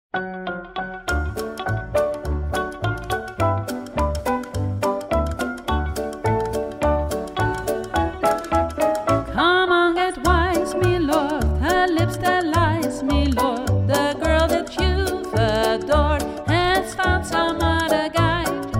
Come on, get wise, me lord, her lips that lies, me lord. The girl that you've adored has found some other guy.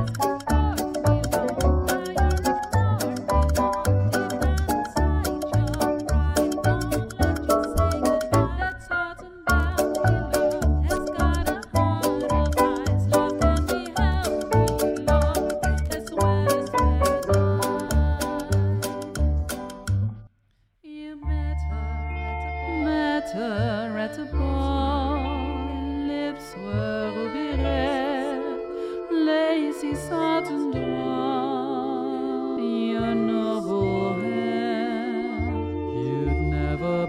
Her at the ball, lips were ruby red, lacy satin doll, your noble hair you'd never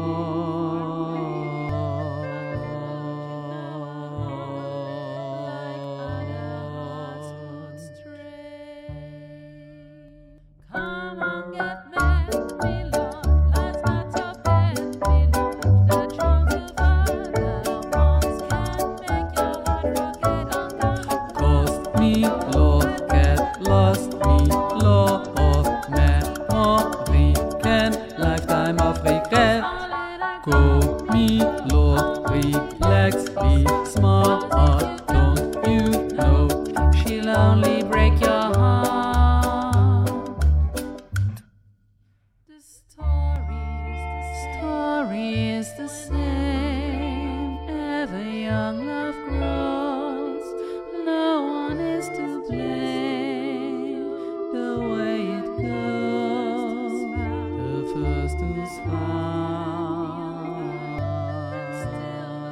Come on, get mad, me lord, life's not so bad, me lord. The charms of other ones can make your heart forget all time. Cost me love, get lost me love, memory can lifetime of regret. Go me love, relax, be smart, don't you know She'll only break your heart. The story is the same. Every young love grows. No one is to blame. The way it goes, the first who's found. Still no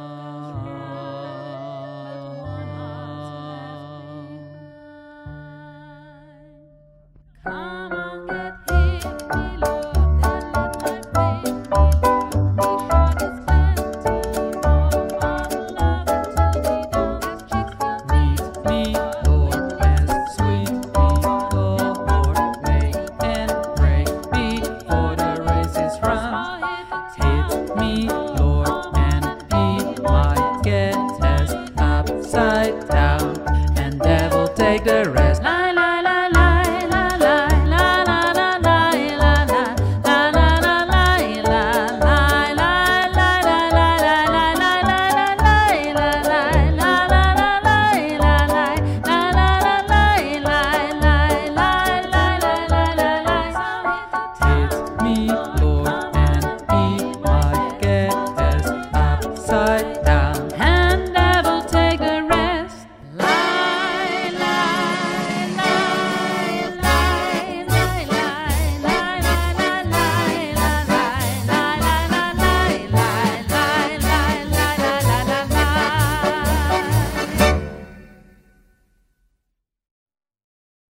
love control, but one heart left behind. Come on, get hit, me lord, then let my faith, me lord, be short as plenty more. All love to be done, as chicks still Meet me, Lord, and sweet me, Lord, make and break before the race is run. Hit me, Lord, and he might get us upside down, and devil take the rest.